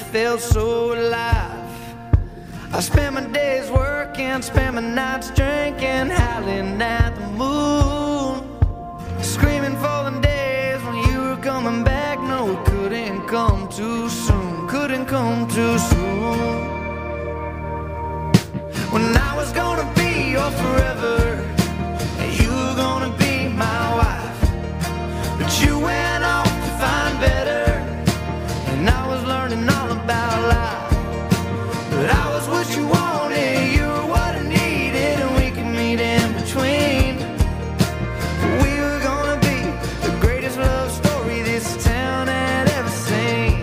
felt so alive. I spent my days working, spent my nights drinking, howling at the moon, screaming for the days when you were coming back. No, it couldn't come too soon, couldn't come too soon. When I was gonna be your forever, and you were gonna be my wife, but you went off to find better, and I was learning all about life. But I was what you wanted, you were what I needed, and we could meet in between. We were gonna be the greatest love story this town had ever seen.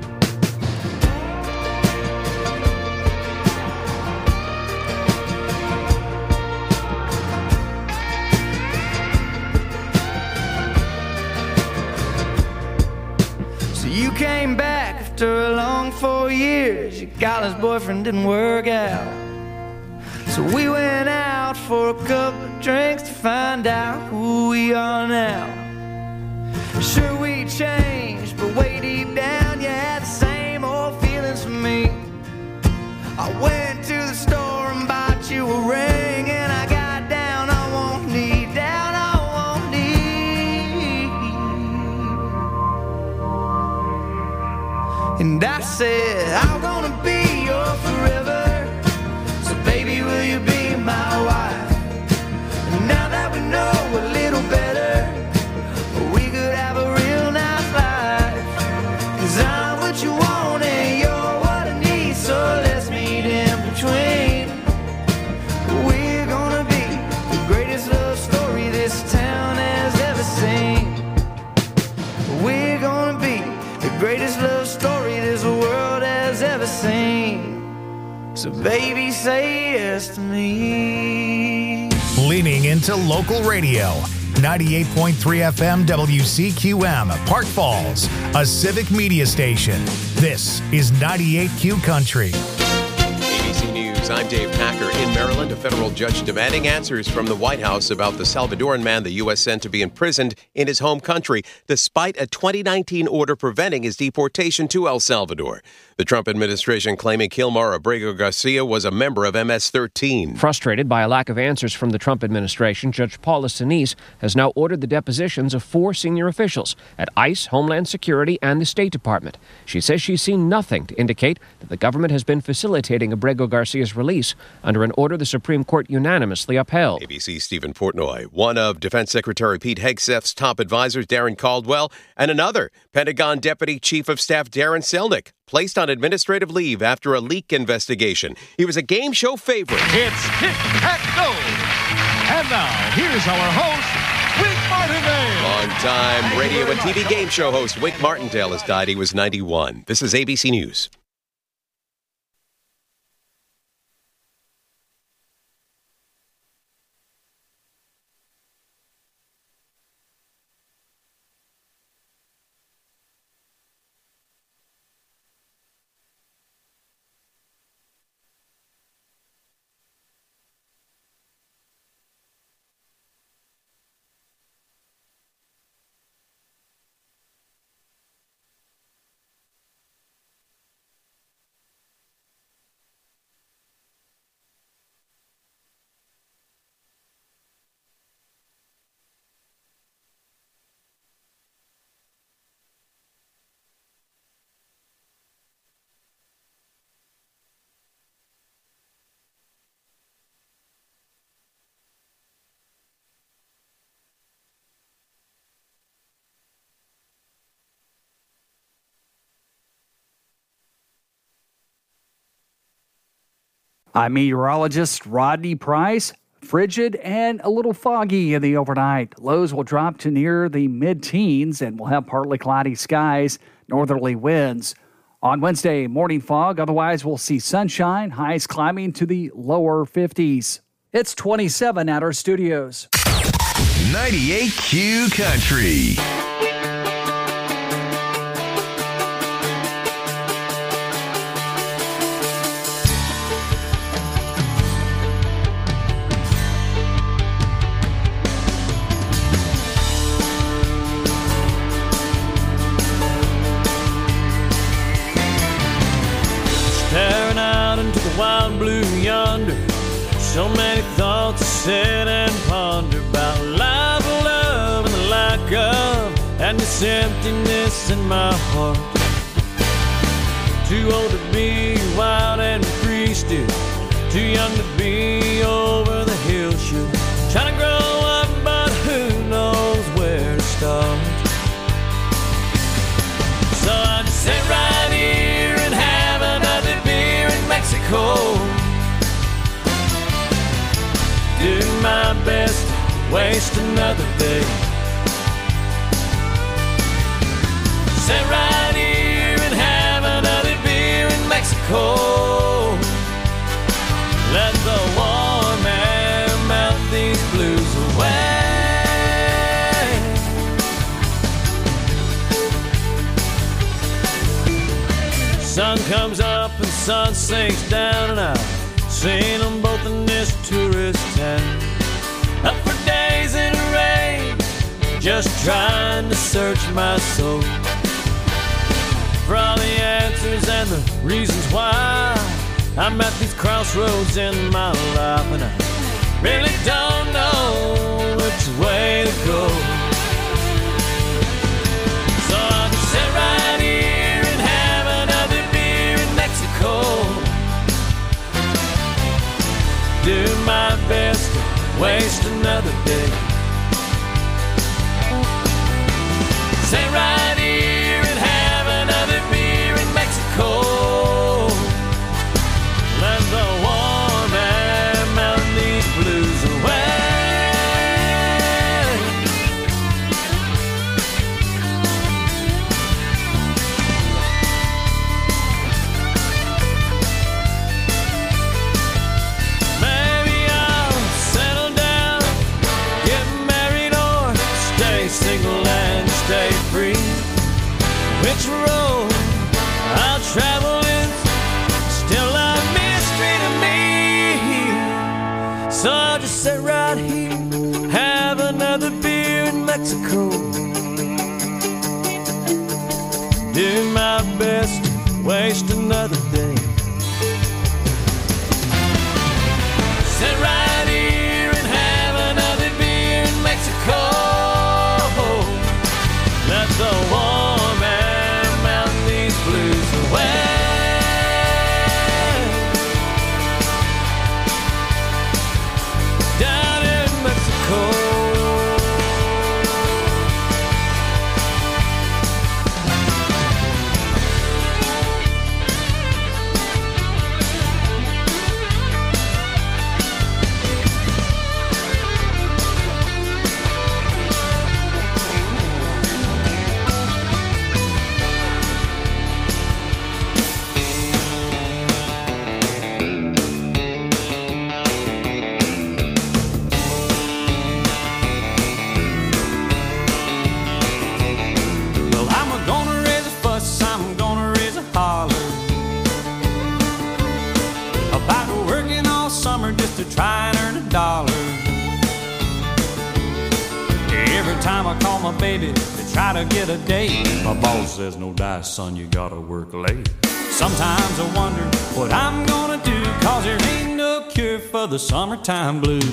So you came back after a long 4 years. Your college boyfriend didn't work out, so we went out for a couple of drinks to find out who we are now. Sure, we changed, but way deep down you had the same old feelings for me. I went to the store and bought you a ring, and I got down on one knee, down on one knee, and I said, I'm gonna be your forever, so baby, will you be my wife? And now that we know a little better, we could have a real nice life. 'Cause I'm what you want and you're what I need, so let's meet in between. We're gonna be the greatest love story this town has ever seen. We're gonna be the greatest love story this world has ever seen. So baby, say yes to me. Leaning into local radio. 98.3 FM WCQM, Park Falls, a civic media station. This is 98Q Country. ABC News, I'm Dave Packer. In Maryland, a federal judge demanding answers from the White House about the Salvadoran man the U.S. sent to be imprisoned in his home country, despite a 2019 order preventing his deportation to El Salvador. The Trump administration claiming Kilmar Abrego Garcia was a member of MS-13. Frustrated by a lack of answers from the Trump administration, Judge Paula Sinise has now ordered the depositions of 4 senior officials at ICE, Homeland Security, and the State Department. She says she's seen nothing to indicate that the government has been facilitating Abrego Garcia's release under an order the Supreme Court unanimously upheld. ABC's Stephen Portnoy, one of Defense Secretary Pete Hegseth's top advisors, Darren Caldwell, and another, Pentagon Deputy Chief of Staff Darren Selnick, placed on administrative leave after a leak investigation. He was a game show favorite. It's Tic Tac Go! And now, here's our host, Wink Martindale! Long-time radio and TV game show host Wink Martindale has died. He was 91. This is ABC News. I'm meteorologist Rodney Price. Frigid and a little foggy in the overnight. Lows will drop to near the mid-teens and we'll have partly cloudy skies, northerly winds. On Wednesday, morning fog. Otherwise, we'll see sunshine, highs climbing to the lower 50s. It's 27 at our studios. 98Q Country. wild blue yonder. So many thoughts to sit and ponder about life, love, and the lack of, and this emptiness in my heart. Too old to be wild and free still, too young to be over the hill shoot. Trying to grow up, but who knows where to start. So I just sit right here and have another beer in Mexico. Do my best to waste another day. Sit right here and have another beer in Mexico. Let the warm air melt these blues away. Sun comes up and sun sinks down, and I've seen them both in this tourist town. Up for days in the rain, just trying to search my soul for all the answers and the reasons why I'm at these crossroads in my life, and I really don't know which way to go. So I'll just sit right here and have another beer in Mexico. Do my best to waste another day. Sit right here and have another beer in Mexico. Let the warm air melt these blues away. Maybe I'll settle down, get married, or stay single and stay free. Which road I'll travel is still a mystery to me. So I'll just sit right here, have another beer in Mexico. Do my best to waste another day. Sit right here and have another beer in Mexico. Let the warm air melt these blues away. Down in Mexico. Well, I'm gonna raise a fuss, I'm gonna raise a holler about working all summer just to try and earn a dollar. Every time I call my baby to try to get a date, my boss says, no dice, son, you gotta work late. Sometimes I wonder what I'm gonna do, 'cause there ain't no cure for the summertime blues.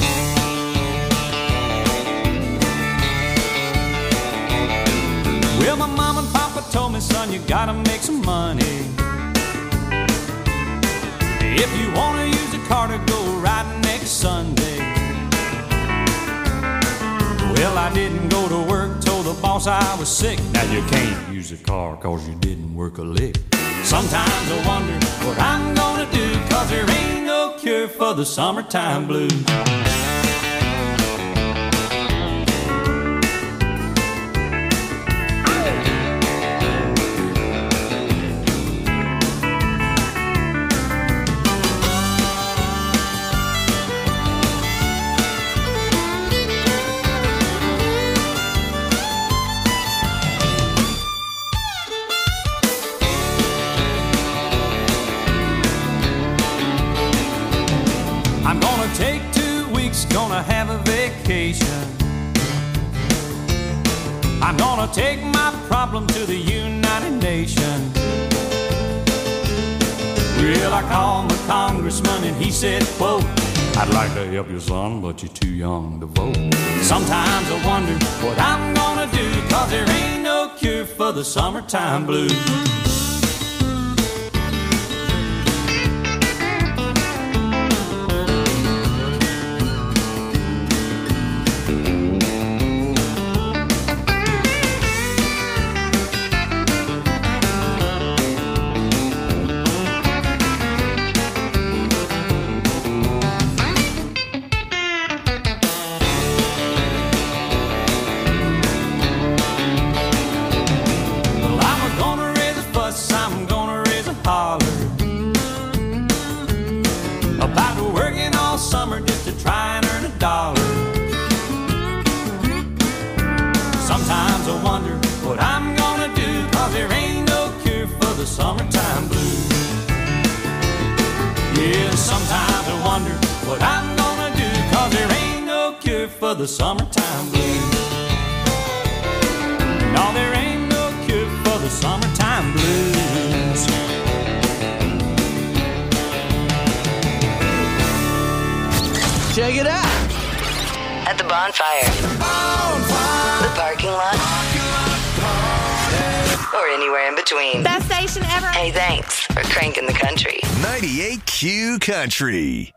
Well, my mom and papa told me, son, you gotta make some money. If you wanna use a car to go riding next Sunday. Well, I didn't go to work, told the boss I was sick. Now you can't use a car 'cause you didn't work a lick. Sometimes I wonder what I'm gonna do, 'cause there ain't no cure for the summertime blues. I'm gonna take 2 weeks, gonna have a vacation. I'm gonna take my problem to the United Nations. Well, I called my congressman and he said, quote, I'd like to help you, son, but you're too young to vote. Sometimes I wonder what I'm gonna do, 'cause there ain't no cure for the summertime blues. The summertime blues. No, there ain't no cure for the summertime blues. Check it out. At the bonfire. The parking lot. Or anywhere in between. Best station ever. Hey, thanks for cranking the country. 98Q Country.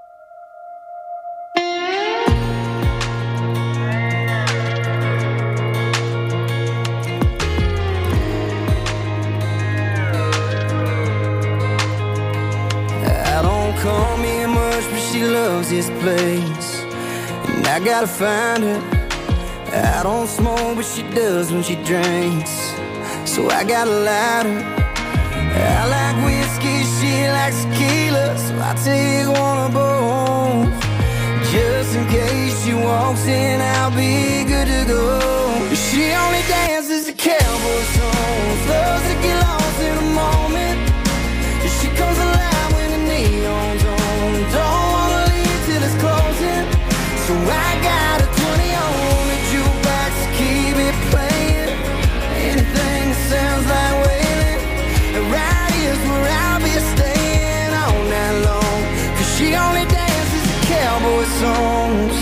Call me much, but she loves this place, and I gotta find her. I don't smoke, but she does when she drinks, so I gotta light her. I like whiskey, she likes tequila, so I take one of both. Just in case she walks in, I'll be good to go. She only dances to cowboy songs, loves to get lost in a moment. She comes alive when the neon's on. Don't wanna leave till it's closing, so I got a 20 on the jukebox to keep it playing. Anything that sounds like wailing, right here's where I'll be staying all night long. 'Cause she only dances to cowboy songs.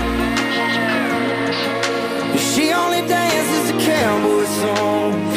She only dances to cowboy songs.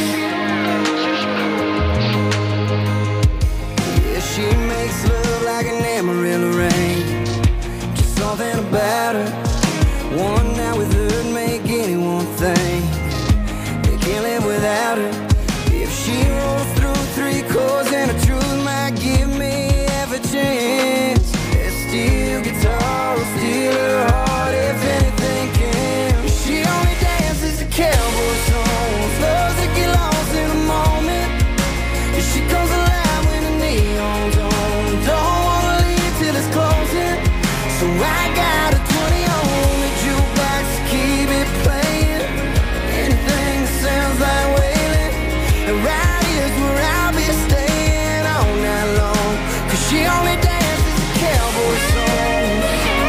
She makes love like an Amarillo rain. Just something about her. One night with her make anyone think they can't live without her. If she rolls through 3 chords, then the truth might give me half a chance. That steel guitar will steal her heart if anything can. She only dances to cowboy songs, loves to get lost in a moment. If she comes alive when the neon's on, don't wanna leave till it's closing, so I got a 20 on the jukebox to keep it playing. Anything that sounds like wailing, and right here's where I'll be staying all night long. 'Cause she only dances to cowboy songs.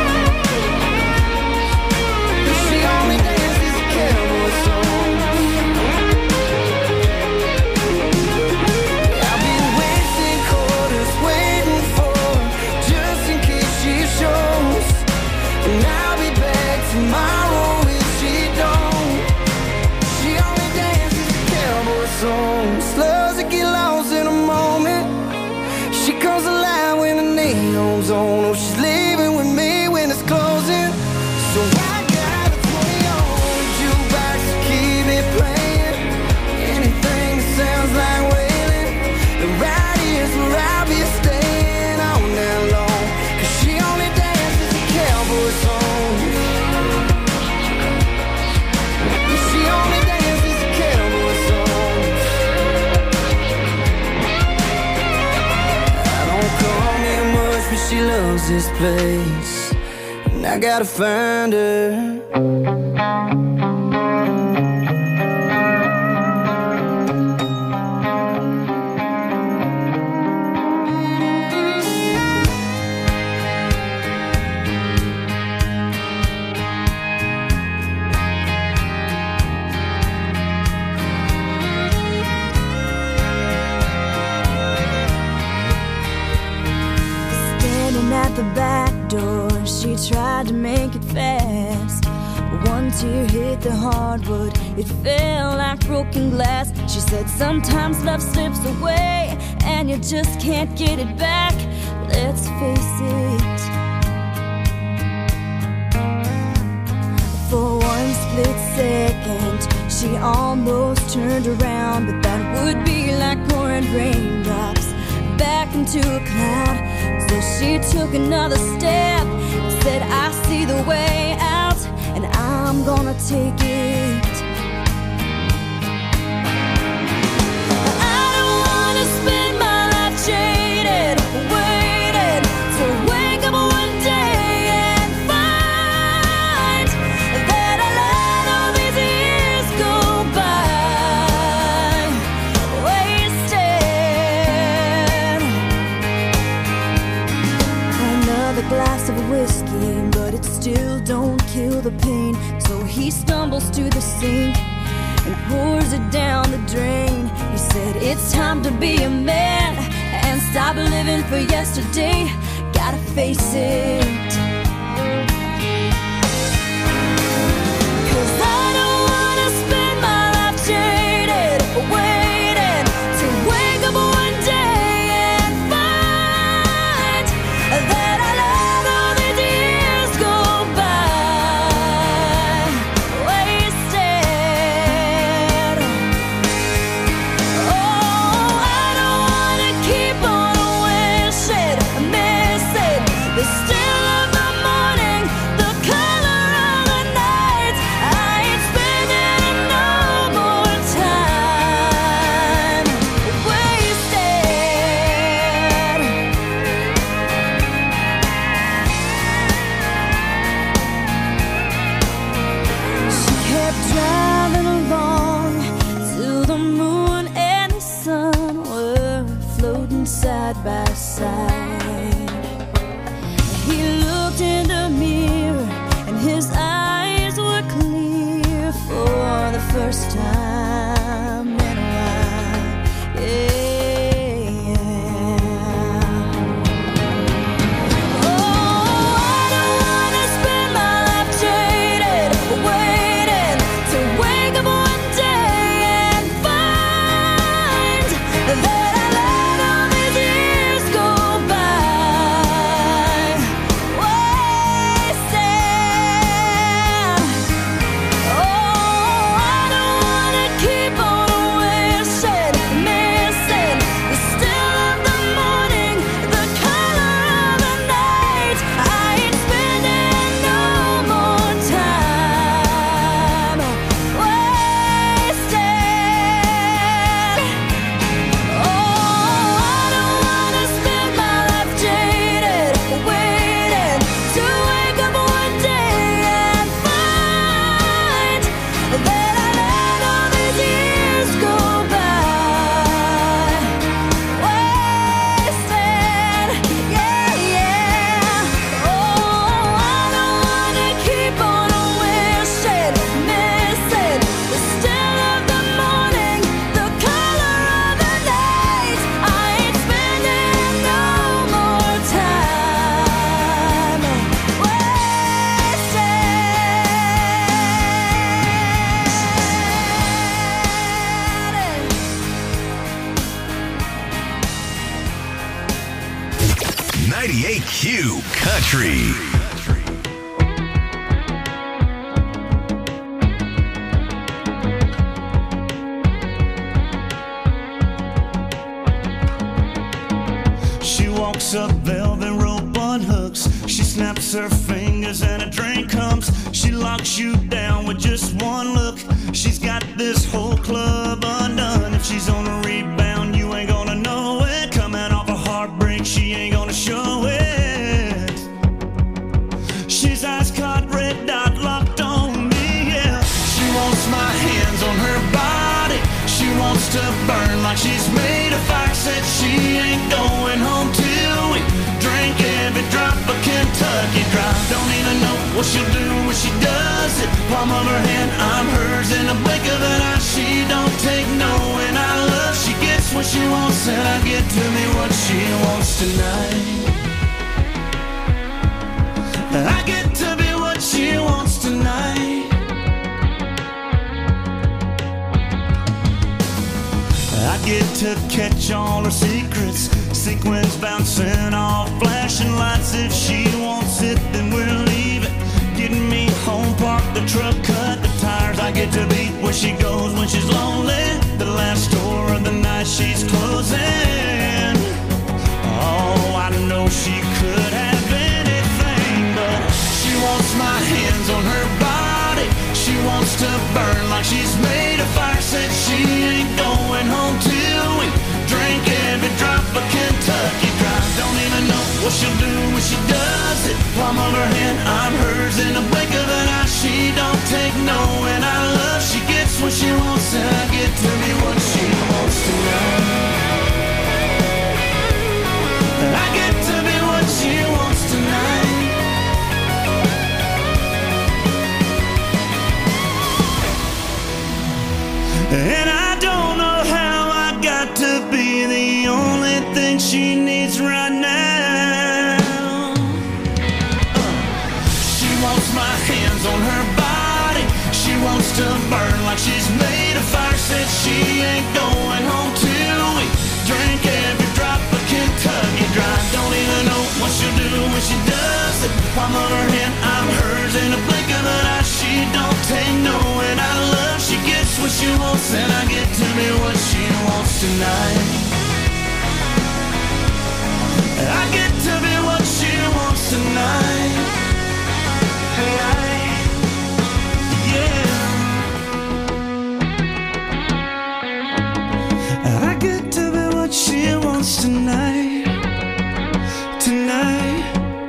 She only dances to cowboy songs. I've been wasting quarters waiting for her, just in case she shows. And I'll be back tomorrow if she don't. She only dances to cowboy songs, loves to get lost in a moment. She comes alive when the neon's on. Oh, she's leaving with me when it's closing, so I got a 20 on the jukebox to keep it playing. Anything that sounds like wailing, the right here's where I'll be staying all night long. 'Cause she only dances to cowboy songs. She only dances to cowboy songs. I don't call me much, but she loves this place, and I gotta find her. at the back door, she tried to make it fast. One tear hit the hardwood, it fell like broken glass. She said sometimes love slips away and you just can't get it back. Let's face it, for one split second she almost turned around, but that would be like pouring raindrops back into a cloud. So she took another step and said, I see the way out, and I'm gonna take it. I don't wanna spend my life jaded, waiting to wake up one day and find that I let all these years go by wasted. Another glass of whiskey, but it still don't kill the pain. So he stumbles to the sink and pours it down the drain. He said, it's time to be a man and stop living for yesterday. Gotta face it, 'cause I don't wanna spend my life jaded, waiting to wake up one day and find that I let all these years go by wasted. Oh, I don't wanna keep on wishing, missing the still of the morning, the color of the night. I ain't spending no more time wasted. She kept driving along till the moon and the sun were floating side by side. He looked in the mirror and his eyes were clear for the first time in a while. Yeah. Oh, I don't wanna spend my life jaded, waiting to wake up one day and find that I let all these years go by wasted. Oh, I don't wanna keep on wishing, missing the still of the morning, the color of the night. I ain't spending no more time wasted. Oh, I don't wanna spend my life jaded, waiting to wake up one day and find that I let all these years go by wasted. Yeah, yeah. Oh, I don't wanna keep on wishing, missing the still of the morning, the color of the night. I ain't spending no more time wasted. 98Q Country. She walks up velvet rope on hooks. She snaps her fingers and a drink comes. She locks you down with just one look. She's got this whole club undone. If she's on a rebound, you ain't gonna know it. Coming off a heartbreak, she ain't gonna show it. She's ice caught, red dot locked on me, yeah. She wants my hands on her body. She wants to burn like she's made of fire. Said she ain't going home till we drink every drop of Kentucky Dry. Don't even know what she'll do when she does it. Palm of her hand, I'm hers in a blink of an eye. She don't take no, and I love. She gets what she wants, and I get to me what she wants tonight. I get to be what she wants tonight. I get to catch all her secrets, sequins bouncing off flashing lights. If she wants it, then we'll leave it. Getting me home, park the truck, cut the tires. I get to be where she goes when she's lonely. The last store of the night she's closing. Oh, I know she could have anything, but she wants my hands on her body. She wants to burn like she's made of fire. Said she ain't going home till we drink every drop of Kentucky Dry. Don't even know what she'll do when she does it. Palm of her hand, I'm hers in a blink of an eye. She don't take no, and I love she gets what she wants, and I get to be what she wants tonight. I get to be what she wants tonight. And I don't know how I got to be the only thing she needs right now. She wants my hands on her body. She wants to burn like she's made of fire. Said she ain't going home till we drink every drop of Kentucky Dry. Don't even know what she'll do when she does it. Palm of her hand, I'm hers in a blink of an eye. She don't take no, and I love she gets what she wants, and I get to be what she wants tonight. I get to be what she wants tonight. Yeah. I get to be what she wants tonight. Tonight.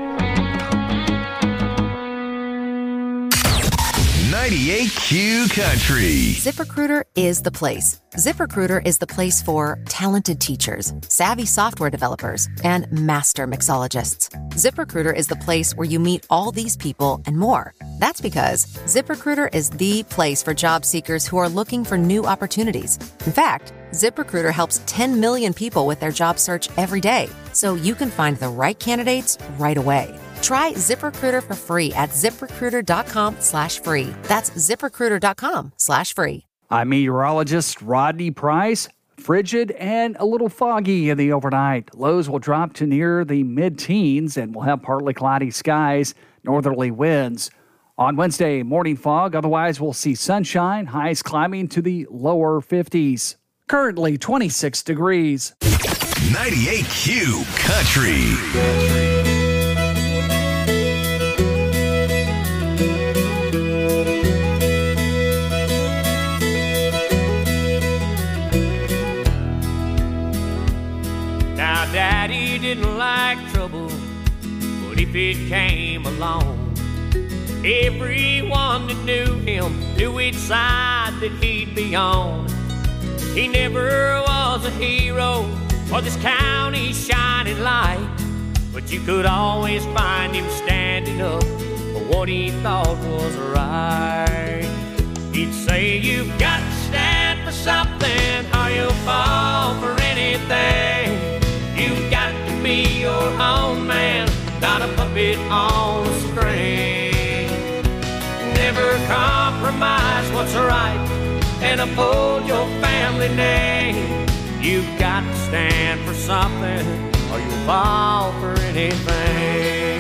98Q Country. ZipRecruiter is the place. ZipRecruiter is the place for talented teachers, savvy software developers, and master mixologists. ZipRecruiter is the place where you meet all these people and more. That's because ZipRecruiter is the place for job seekers who are looking for new opportunities. In fact, ZipRecruiter helps 10 million people with their job search every day, so you can find the right candidates right away. Try ZipRecruiter for free at ZipRecruiter.com/free. That's ZipRecruiter.com/free. I'm meteorologist Rodney Price. Frigid and a little foggy in the overnight. Lows will drop to near the mid-teens, and we'll have partly cloudy skies, northerly winds. On Wednesday, morning fog. Otherwise, we'll see sunshine, highs climbing to the lower 50s. Currently 26 degrees. 98Q Country. Daddy didn't like trouble, but if it came along, everyone that knew him knew which side that he'd be on. He never was a hero or this county's shining light, but you could always find him standing up for what he thought was right. He'd say, "You've got to stand for something or you'll fall for anything. You've got to be your own man, not a puppet on a string. Never compromise what's right and uphold your family name. You've got to stand for something or you'll fall for anything."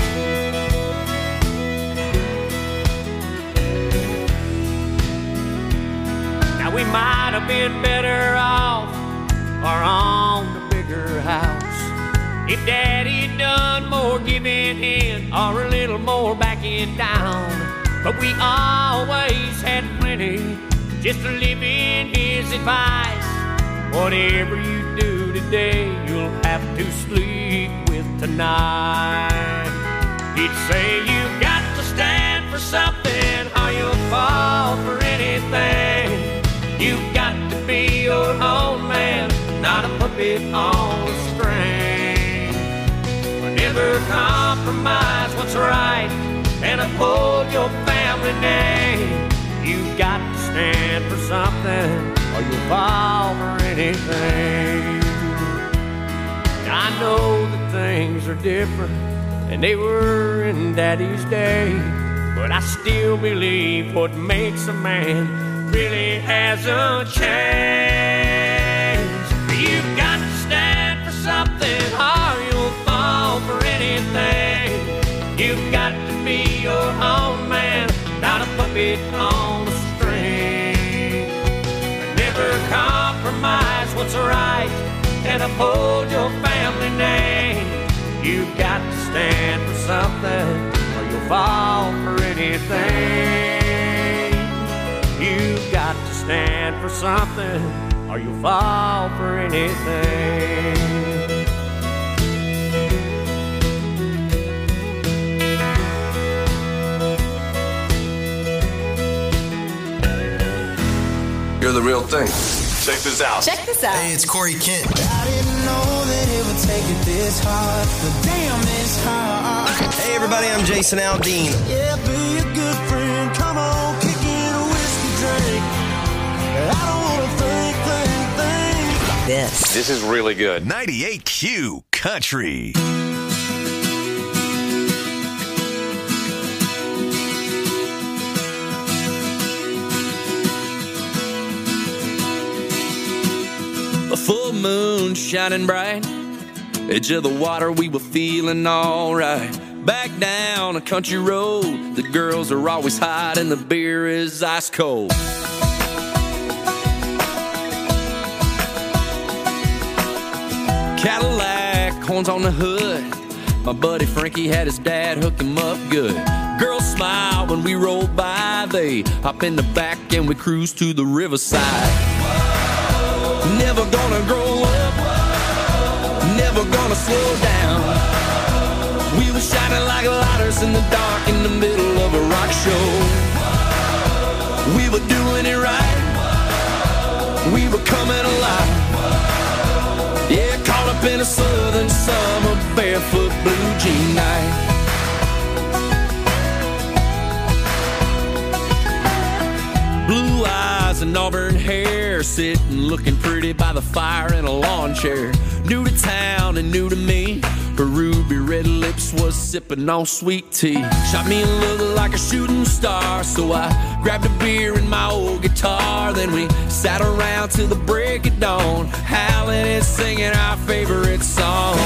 Now we might have been better off or on the bigger house if Daddy had done more giving in or a little more backing down. But we always had plenty just to live in his advice. Whatever you do today, you'll have to sleep with tonight. He'd say, "You've got to stand for something or you'll fall for anything. You've got to be your own man, not a puppet on a string. Never compromise what's right and uphold your family name. You've got to stand for something or you'll fall for anything." I know that things are different and they were in Daddy's day. But I still believe what makes a man really hasn't changed. You've got to stand for something or you'll fall for anything. You've got to be your own man, not a puppet on a string. Never compromise what's right and uphold your family name. You've got to stand for something or you'll fall for anything. You've got to stand for something or you'll fall for anything. You're the real thing. Check this out. Check this out. Hey, it's Corey Kent. I didn't know that it would take it this hard, but damn, it's hard. Hey, everybody, I'm Jason Aldean. Yeah, be a good friend. Come on, kick in a whiskey drink. I don't want to think. This is really good. 98Q Country. A full moon shining bright, edge of the water, we were feeling alright. Back down a country road, the girls are always hot and the beer is ice cold. Cadillac, horns on the hood, my buddy Frankie had his dad hook him up good. Girls smile when we roll by, they hop in the back and we cruise to the riverside. Never gonna grow up, never gonna slow down. We were shining like lighters in the dark in the middle of a rock show. We were doing it right, we were coming alive. Yeah, caught up in a southern summer, barefoot blue jean night. Blue eyes and auburn hair, sitting looking pretty by the fire in a lawn chair. New to town and new to me, her ruby red lips was sipping on sweet tea. Shot me a look like a shooting star, so I grabbed a beer and my old guitar. Then we sat around till the break of dawn, howling and singing our favorite song.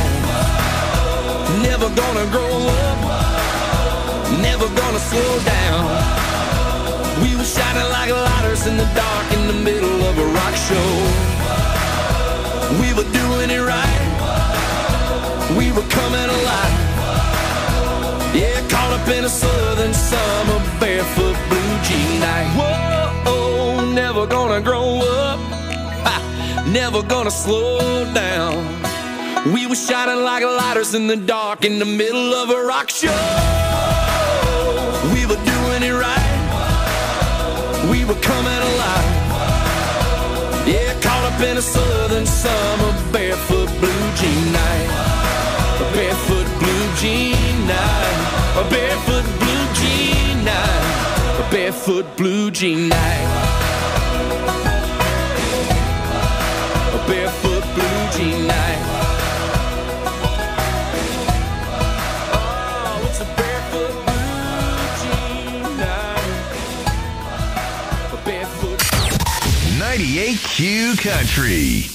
Never gonna grow up, never gonna slow down. We were shining like lighters in the dark in the middle of a rock show. We were doing it right, we were coming alive. Yeah, caught up in a southern summer, barefoot blue jean night. Whoa, never gonna grow up, never gonna slow down. We were shining like lighters in the dark in the middle of a rock show. We were doing it right, we were coming alive. Yeah, caught up in a southern summer, barefoot blue jean night. A barefoot blue jean night. A barefoot blue jean night. A barefoot blue jean night. A barefoot blue jean night. Oh, it's a barefoot blue jean night. 98Q Country.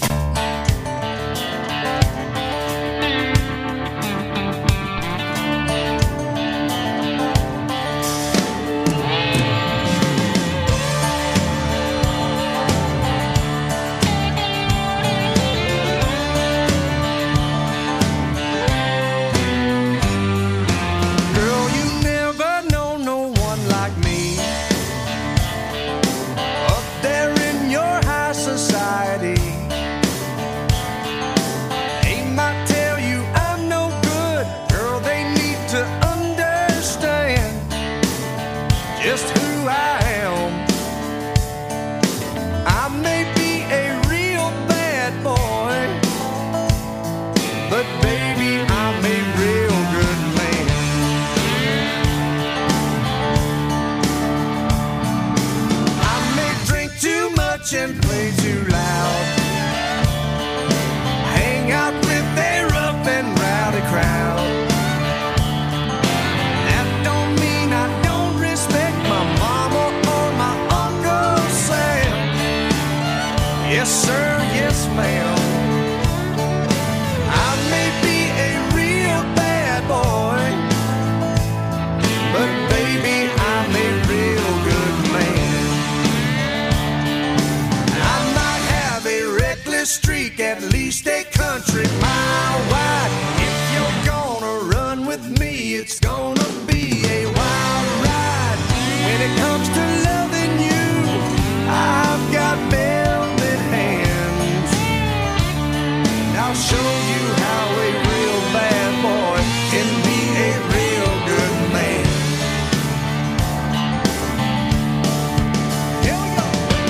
you how a real bad boy can be a real good man. Here we go.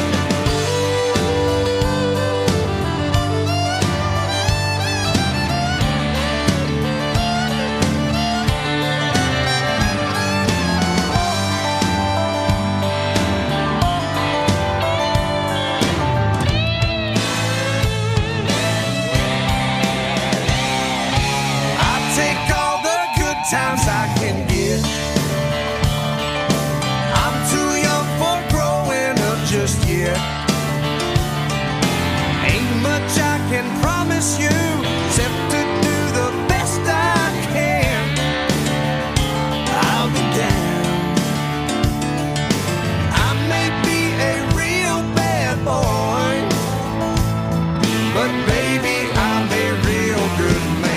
Times I can get. I'm too young for growing up just yet. Ain't much I can promise you except to do the best I can. I'll be down. I may be a real bad boy, but baby, I'm a real good man.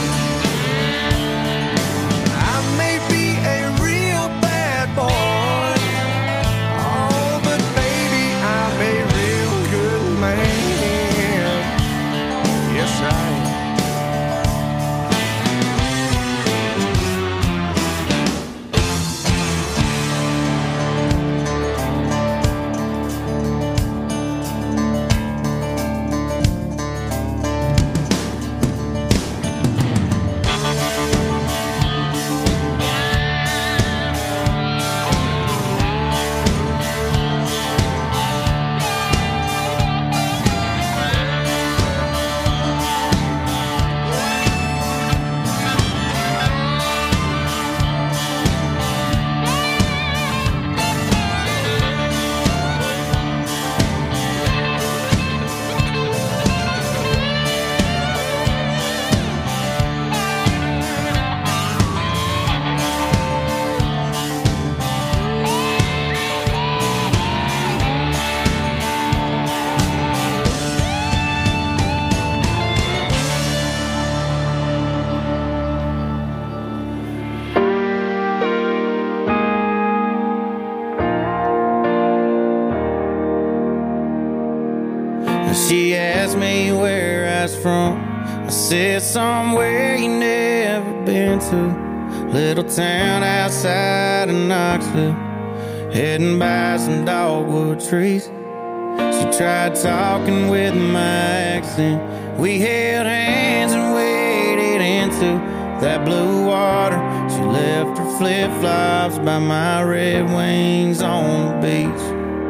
She asked me where I was from. I said somewhere you never been to. Little town outside of Knoxville, heading by some dogwood trees. She tried talking with my accent. We held hands and waded into that blue water. She left her flip-flops by my Red Wings on the beach.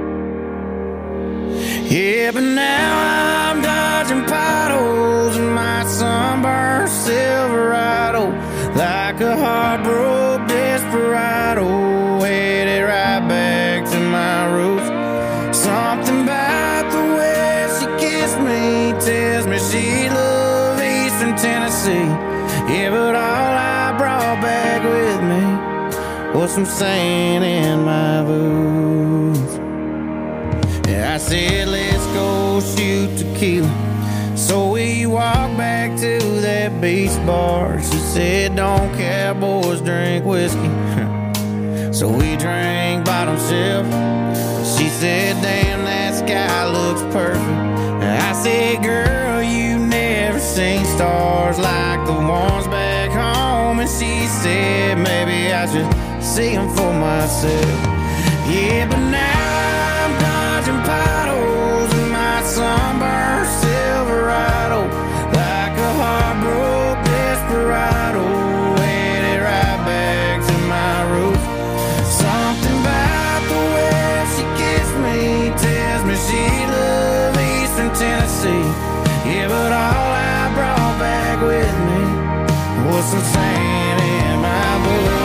Yeah, but now I'm dodging potholes in my sunburned Silverado, like a heartbroken desperado, headed right back to my roots. Something about the way she kissed me tells me she loved Eastern Tennessee. Yeah, but all I brought back with me was some sand in my boots. I said, let's go shoot tequila. So we walked back to that beach bar. She said, don't cowboys drink whiskey. So we drank bottom shelf. She said, damn, that sky looks perfect. I said, girl, you never seen stars like the ones back home. And she said, maybe I should see them for myself. Yeah, but now I'm dodging potholes in my sunburned Silverado, like a heartbroken desperado, headed right back to my roots. Something about the way she kissed me tells me she loved Eastern Tennessee. Yeah, but all I brought back with me was some sand in my boots.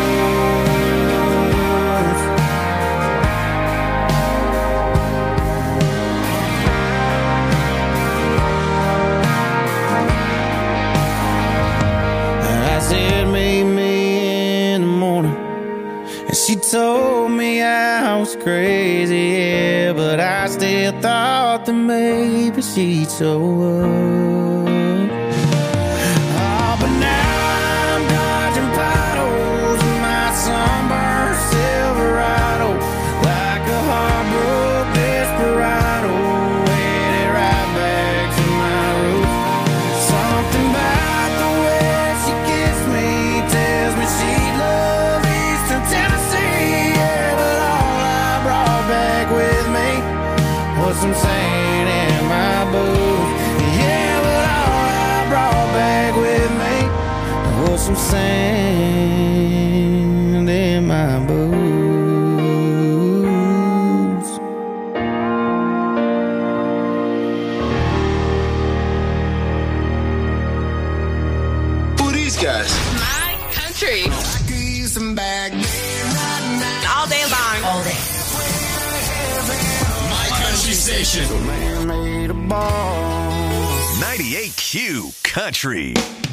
Said meet me in the morning, and she told me I was crazy, yeah, but I still thought that maybe she'd show up. Oh, but now I'm dodging potholes in my sunburned Silverado, like a heartbroken desperado, headed right back to my roots. Something about some sand in my boots. Who are these guys? My country. All day long. All day. My country station. Man made a ball. 98Q Country.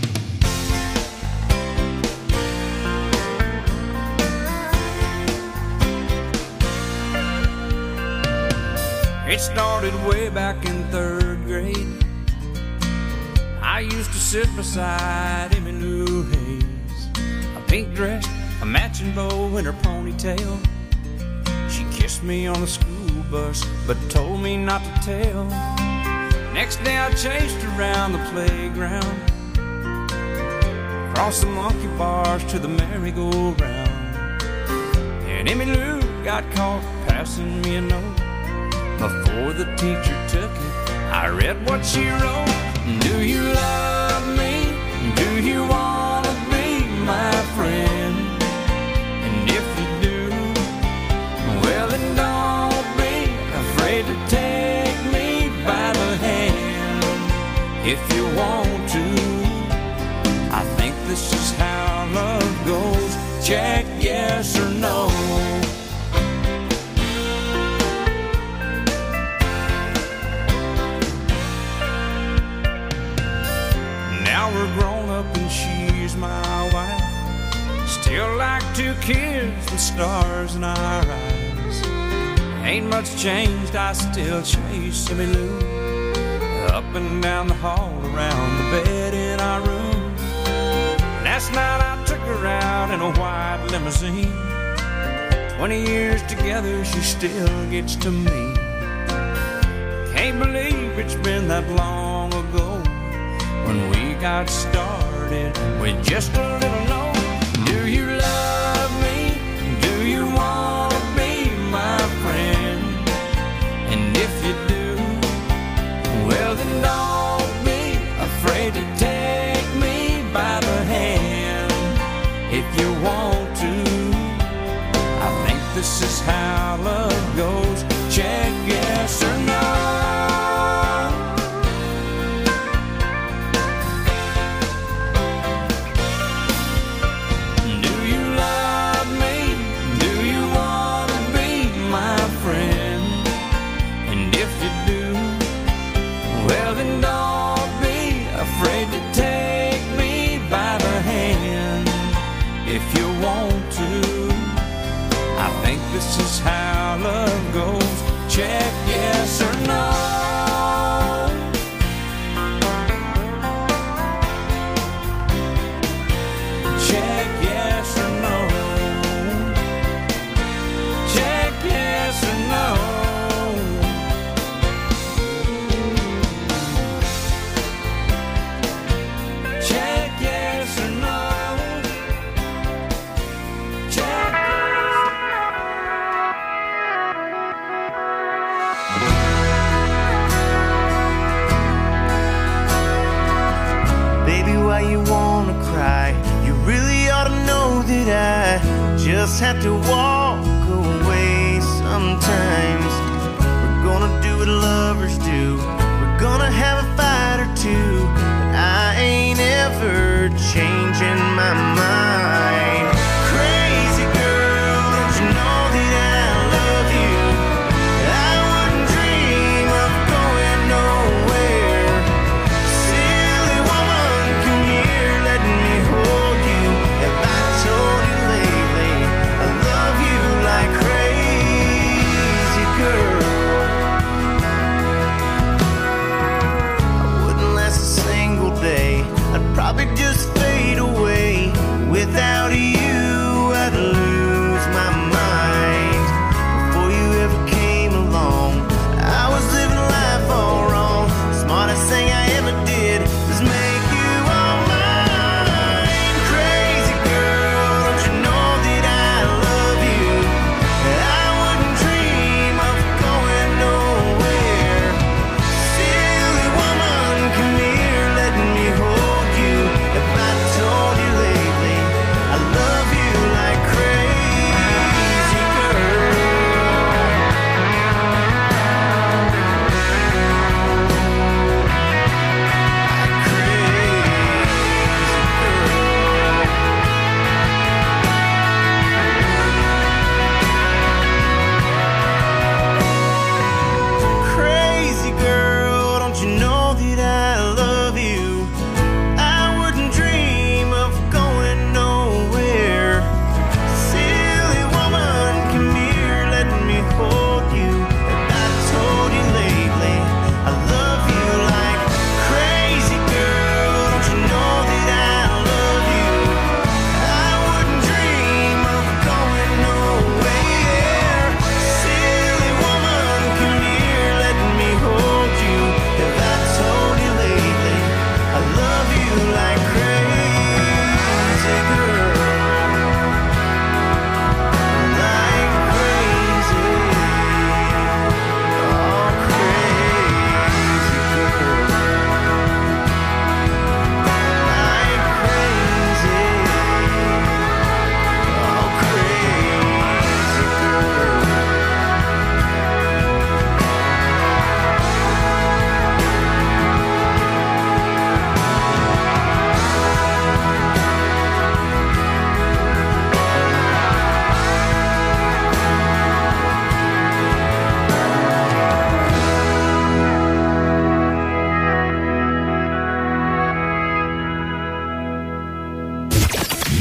It started way back in 3rd grade. I used to sit beside Emmylou Hayes, a pink dress, a matching bow in her ponytail. She kissed me on the school bus, but told me not to tell. Next day I chased around the playground, across the monkey bars to the merry-go-round. And Emmylou got caught passing me a note. Before the teacher took it, I read what she wrote. Do you love me? Do you want to be my friend? And if you do, well then don't be afraid to take me by the hand. If you want to, I think this is how love goes. Check yes or no. Now we're grown up and she's my wife. Still like 2 kids with stars in our eyes. Ain't much changed, I still chase Emmylou up and down the hall, around the bed in our room. Last night I took her out in a white limousine. 20 years together, she still gets to me. Can't believe it's been that long ago when we got started with just a little note. Do you love me? Do you want to be my friend? And if you do, well then don't be afraid to take me by the hand. If you want to, I think this is how love goes. Check yes or no. This is how love goes. Check yes or no. Check yes or no. Check yes or no. Check yes or no. Check. Why you wanna cry? You really ought to know that I just have to walk away sometimes. We're gonna do what lovers do. We're gonna have a fight or two, but I ain't ever changing my mind. Crazy girl, don't you know that I love you? I wouldn't dream of going nowhere. Silly woman, come here, let me hold you. Have I told you lately I love you like crazy girl? I wouldn't last a single day. I'd probably just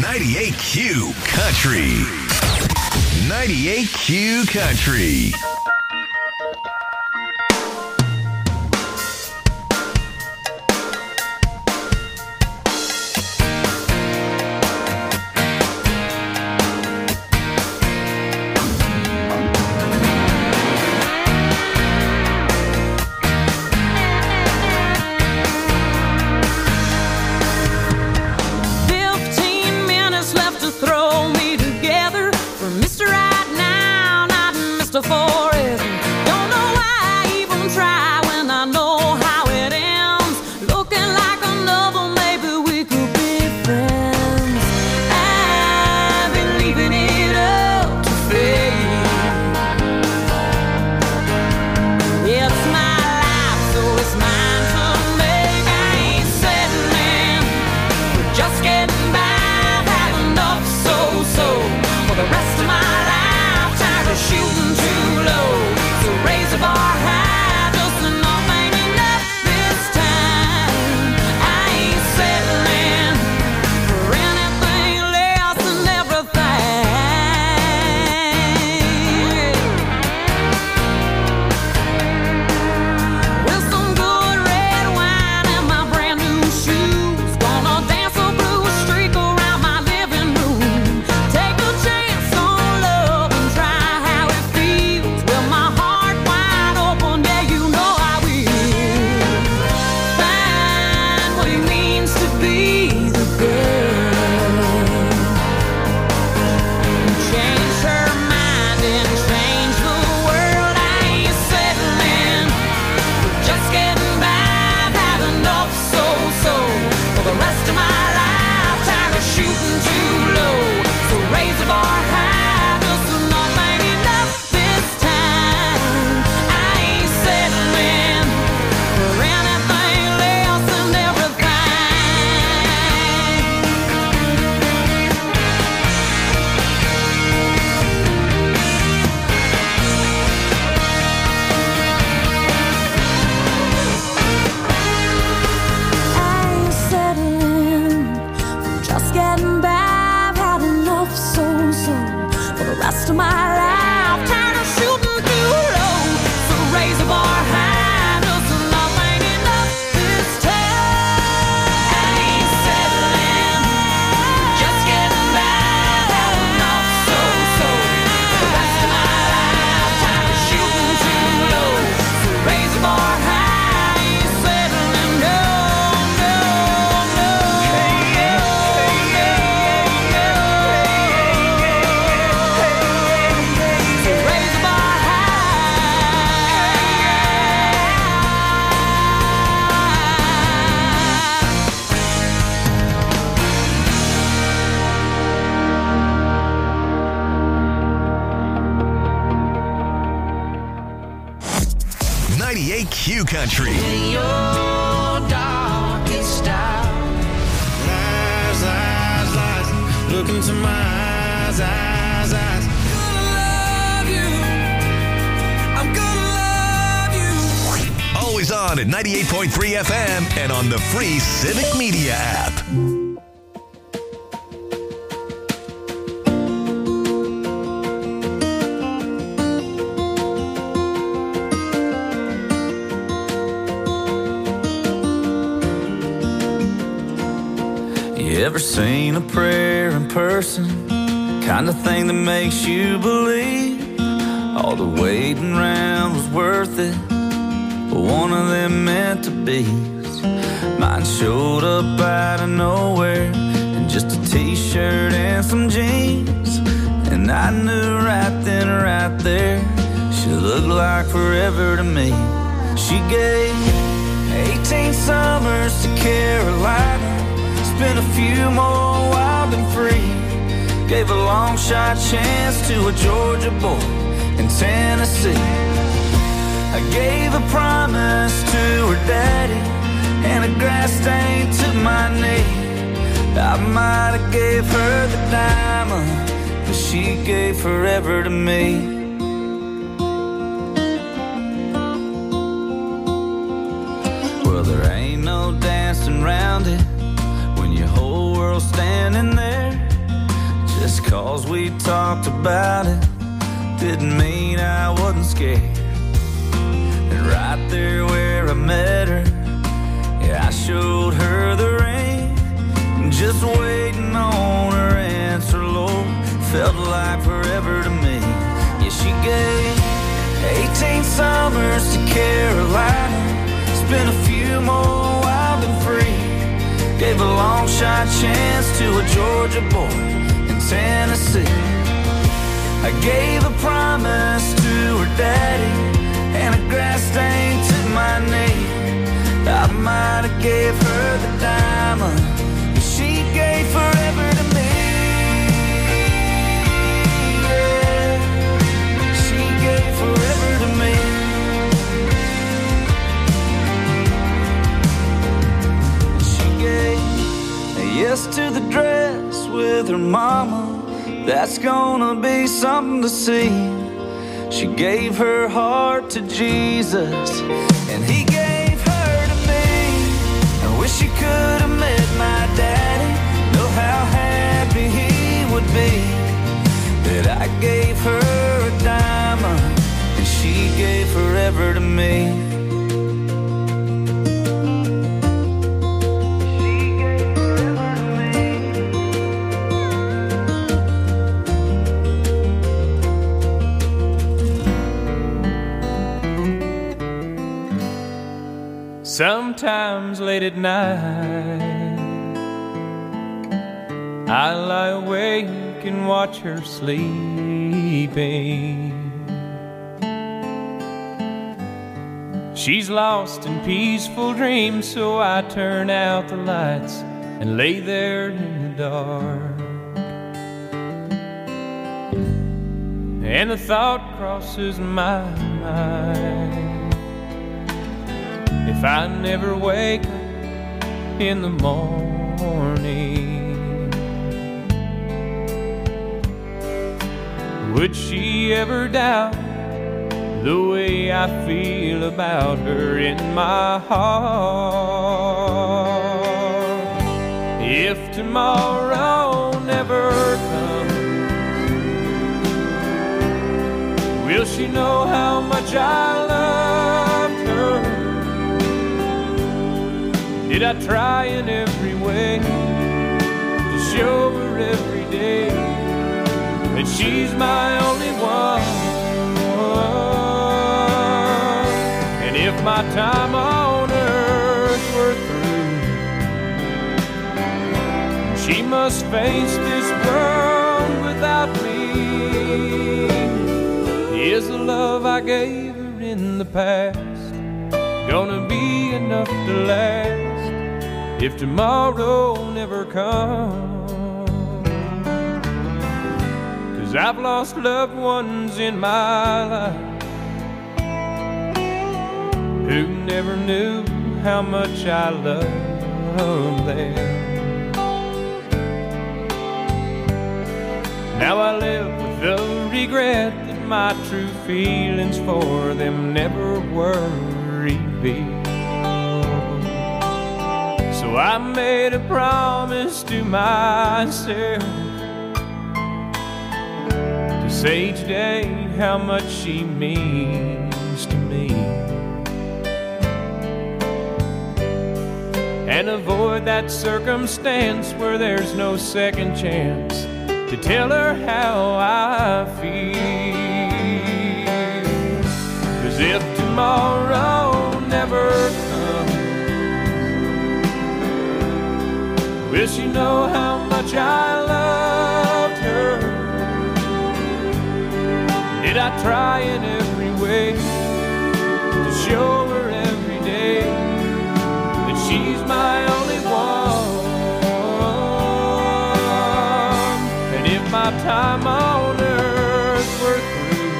98Q Country. 98Q Country. Forever. Don't know why I even try when I know how it ends. Looking like a novel, maybe we could be friends. I've been leaving it up to fate. It's my life, so it's mine to make. I ain't settling for just getting by. I've had enough so for the rest of my life. Tired of shooting too low, so raise the bar high. Just enough ain't enough this time. I ain't settling for anything less than everything. With some good red wine and my brand new shoes, gonna dance a blue streak around my living room. Take a chance on love and try how it feels. With my heart wide open, yeah, you know I will. Find what it means to be the girl. Change her mind and change the world. I ain't settling for just getting by. I've had enough so for the rest of my life. Tired of shooting too low, so raise the bar high. Just enough ain't enough this time. I ain't settling for anything less than everything. I ain't settling for just getting by. I've had enough so for the rest of my life. Tired of shooting too low, so raise the bar high. Just enough ain't enough this time. I ain't settling for just getting by. I've had enough so for the rest of my life. Tired of shooting too low, so raise the bar high. I ain't settling, no. So raise the bar high. 98Q Country. Your darkest hour. Lies, lies, lies. Look into my eyes, eyes, eyes. I'm gonna love you. Always on at 98.3 FM and on the free Civic Media app. You ever seen a prayer in person? Kind of thing that makes you believe all the waiting around was worth it. But one of them meant to be. Mine showed up out of nowhere in just a t-shirt and some jeans. And I knew right then, right there, she looked like forever to me. She gave 18 summers to Carolina, spent a few more wild and free. Gave a long shot chance to a Georgia boy in Tennessee. I gave a promise to her daddy and a grass stain to my knee. I might have gave her the diamond, but she gave forever to me. Well, there ain't no dancing around it when your whole world's standing there. 'cause we talked about it didn't mean I wasn't scared. And right there where I met her, yeah, I showed her the ring. Just waiting on her answer, Lord, felt like forever to me. Yeah, she gave 18 summers to Carolina, spent a few more wild and free. Gave a long shot chance to a Georgia boy in Tennessee. I gave a promise to her daddy and a grass stain to my knee. I might have gave her the diamond, but she gave forever to me. Yeah, she gave forever to me. She gave a yes to the dress with her mama. That's gonna be something to see. She gave her heart to Jesus, and he gave her to me. I wish she could have met my daddy, know how happy he would be that I gave her a diamond and she gave forever to me. Sometimes late at night I lie awake and watch her sleeping. She's lost in peaceful dreams, so I turn out the lights and lay there in the dark. And the thought crosses my mind, if I never wake up in the morning, would she ever doubt the way I feel about her in my heart? If tomorrow never comes, will she know how much I loved her? Did I try in every way to show her every day that she's my only one? And if my time on earth were through, she must face this world without me. Is the love I gave her in the past gonna be enough to last if tomorrow never comes? 'Cause I've lost loved ones in my life who never knew how much I loved them. Now I live with the regret that my true feelings for them never were revealed. So I made a promise to myself to say each day how much she means to me, and avoid that circumstance where there's no second chance to tell her how I feel. 'Cause if tomorrow never comes, will she know how much I loved her? Did I try in every way to show her every day that she's my only one? And if my time on earth were through,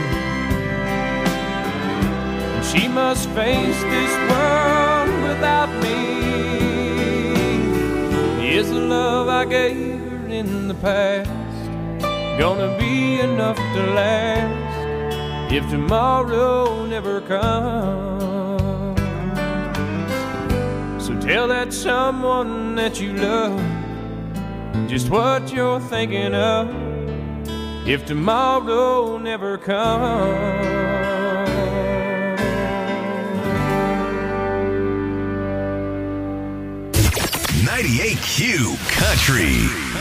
she must face this world without me, is the love I gave her in the past gonna be enough to last if tomorrow never comes? So tell that someone that you love just what you're thinking of, if tomorrow never comes. 98Q Country.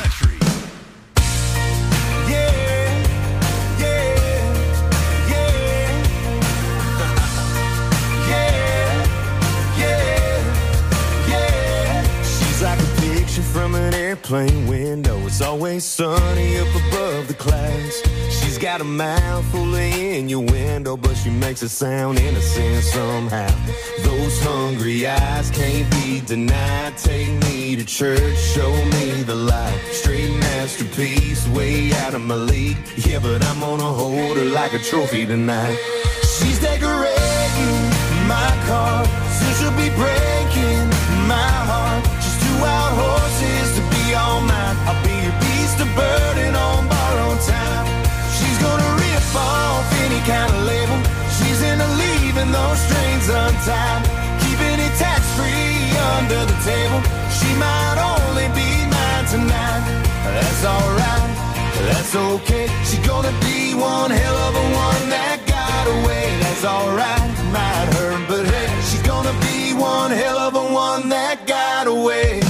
From an airplane window, it's always sunny up above the clouds. She's got a mouth full of innuendo, but she makes it sound innocent somehow. Those hungry eyes can't be denied. Take me to church, show me the light. Straight masterpiece, way out of my league. Yeah, but I'm gonna hold her like a trophy tonight. She's decorating my car, soon she'll be breaking my heart. She's two wild horses to be all mine. I'll be your beast of burden on borrowed time. She's gonna rip off any kind of label. She's into leaving those strings untied, keeping it tax-free under the table. She might only be mine tonight. That's alright, that's okay. She's gonna be one hell of a one that got away. That's alright, might hurt, but hey, she's gonna be one hell of a one that got away.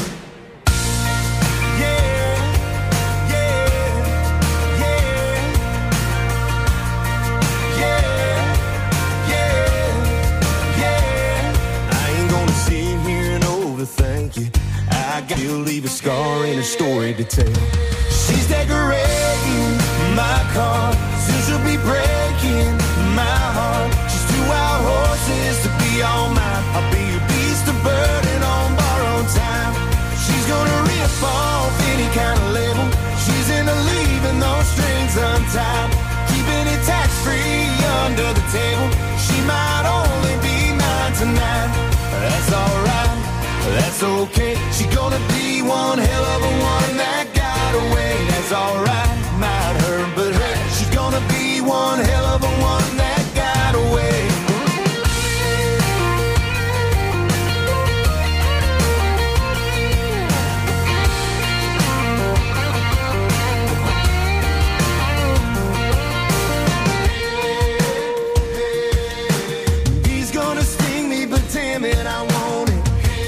Thank you. I got to leave a scar and a story to tell. She's decorating my car, soon she'll be breaking my heart. She's two wild horses to be all mine. I'll be your beast of burden on borrowed time. She's gonna rip off any kind of label. She's into leaving those strings untied, keeping it tax-free under the table. She might only be mine tonight. That's alright, that's okay. She's gonna be one hell of a one that got away. That's alright, might hurt, but hey, she's gonna be one hell of a one that got away. He's gonna sting me, but damn it, I want it.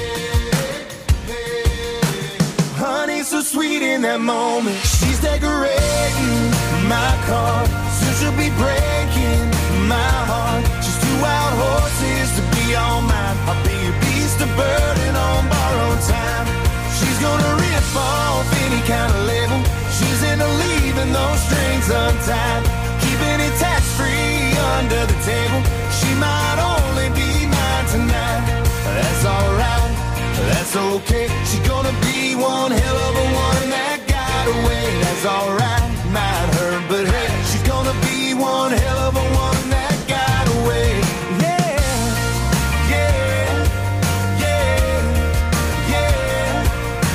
So sweet in that moment. She's decorating my car, soon she'll be breaking my heart. She's two wild horses to be all mine. I'll be your beast of burden on borrowed time. She's gonna rip off any kind of label. She's into leaving those strings untied, keeping it tax-free under the table. She might only be mine tonight. That's alright, that's okay. She's gonna be one hell of a one that got away. That's alright, might hurt, but hey, she's gonna be one hell of a one that got away. Yeah, yeah, yeah, yeah,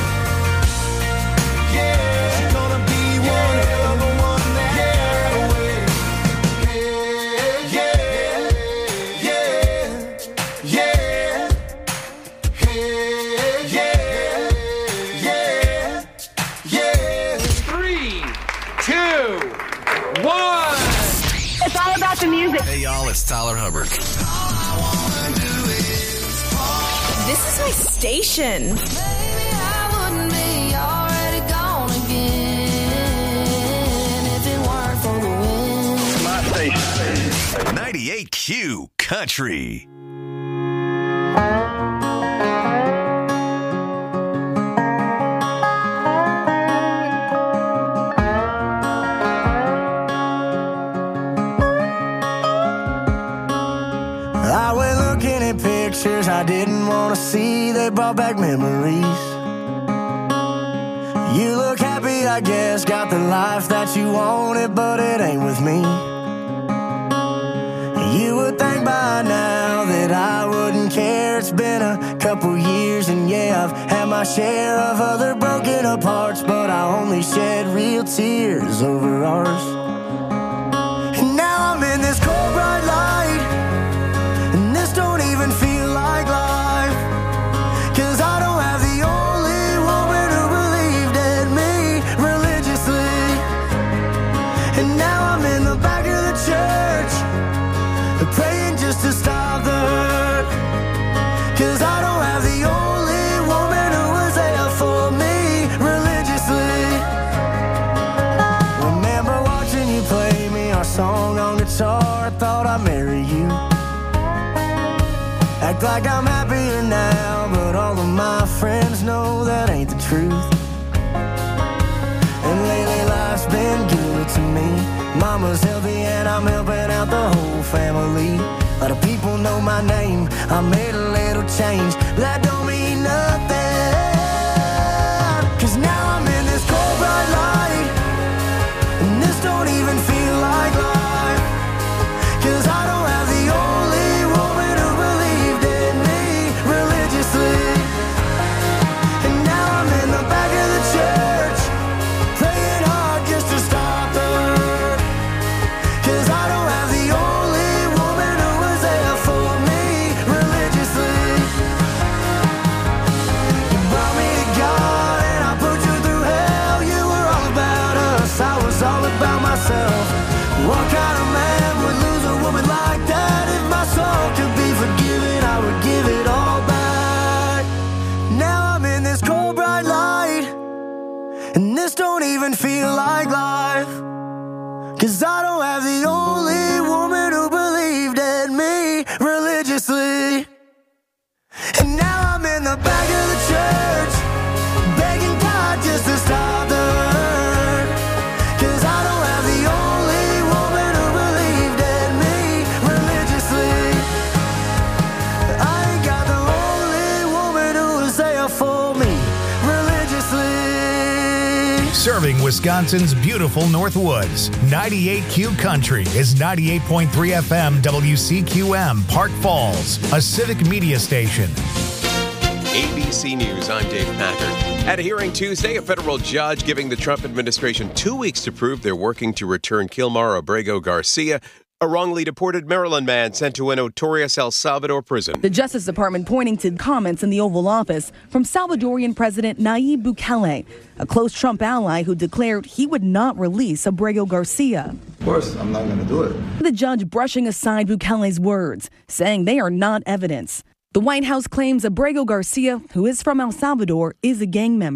yeah. She's gonna be one hell of a one that got away. Yeah, yeah, yeah, yeah. 3, 2, 1. It's all about the music. Hey, y'all, it's Tyler Hubbard. This is my station. Maybe I wouldn't be already gone again if it weren't for the wind. My station. 98Q Country. I went looking at pictures I didn't want to see. They brought back memories. You look happy, I guess. Got the life that you wanted, but it ain't with me. You would think by now that I wouldn't care. It's been a couple years, and yeah, I've had my share of other broken apart, but I only shed real tears over ours. And now I'm in this cold bright light, and this don't even feel like life, 'cause I don't have the only woman who believed in me religiously. And like I'm happier now, but all of my friends know that ain't the truth. And lately life's been good to me. Mama's healthy and I'm helping out the whole family. A lot of people know my name, I made a little change, but that don't mean nothing. 'Cause now I'm in this cold bright light, and this don't even feel like life. 'Cause I don't have the only woman who believed in me religiously. And now I'm in the back of the church, praying hard just to stop the hurt. 'Cause I don't have the only woman who was there for me religiously. You brought me to God and I put you through hell. You were all about us, I was all about myself. What kind of man would lose a woman like that? If my soul could be forgiven, I would give it all back. Now I'm in this cold bright light, and this don't even feel like life. 'Cause I don't have the only woman who believed in me religiously. And now I'm in the back of the church, begging God just to stop the hurt. 'Cause I don't have the only woman who believed in me religiously. I ain't got the only woman who was there for me religiously. Serving Wisconsin's beautiful Northwoods, 98Q Country is 98.3 FM WCQM, Park Falls, a civic media station. ABC News, I'm Dave Packard. At a hearing Tuesday, a federal judge giving the Trump administration 2 weeks to prove they're working to return Kilmar Abrego Garcia, a wrongly deported Maryland man sent to a notorious El Salvador prison. The Justice Department pointing to comments in the Oval Office from Salvadorian President Nayib Bukele, a close Trump ally who declared he would not release Abrego Garcia. Of course, I'm not going to do it. The judge brushing aside Bukele's words, saying they are not evidence. The White House claims Abrego Garcia, who is from El Salvador, is a gang member.